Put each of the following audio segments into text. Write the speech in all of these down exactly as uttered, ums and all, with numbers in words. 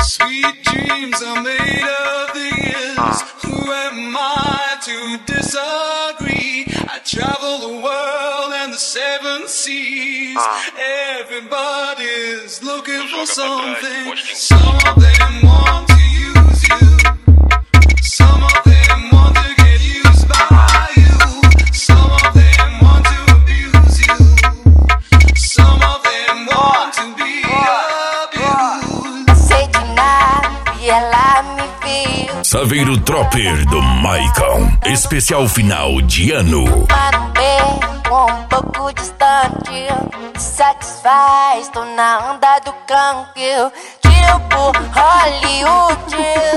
Sweet dreams are made of these. Who am I to disagree? I travel the world and the seven seas. Everybody's looking for something. Some of them want to use you. Some of them want to get used by you. Some of them want to abuse you. Some of them want to be abused. Passei de nave e ela me viu. Saveiro Tropper do Maicon. Especial final de ano. Mas no beco um pouco distante me satisfaz, tô na onda do canque. Tipo Hollywood.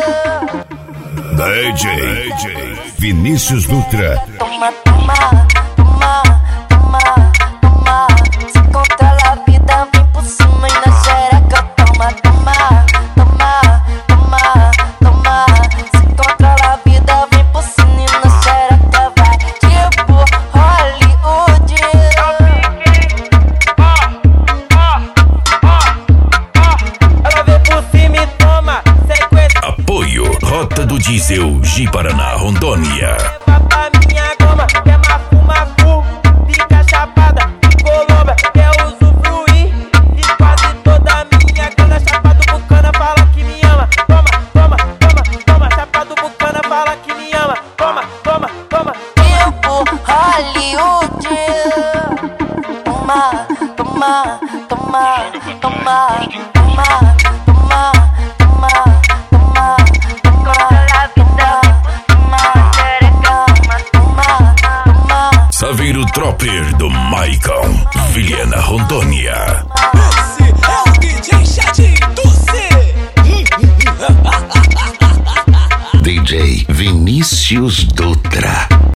D J Vinícius Dutra. Toma, toma, toma, toma, toma. Se controla a vida, vem por cima e na xereca. Toma, toma, toma, toma, toma. Se controla a vida, vem por cima e na xereca. Vai tipo Hollywood. Ela vem por cima e toma sequência. Apoio Rota do Diesel, Ji-Paraná, Rondônia. Leva pra minha goma, quer mafu, mafu. Fica chapada, Colômbia, quer usufruir. E quase toda minha grana. Chapado Bucana fala que me ama. Toma, toma, toma, toma. Chapado Bucana fala que me ama. Toma, toma, toma. Tipo Hollywood. Toma, toma, toma, toma, toma, toma, toma, toma, toma, toma, toma, toma. Saveiro Tropper do Maicon, Vilhena, Rondônia. Esse é o D J Chatinho do C. D J Vinícius Dutra.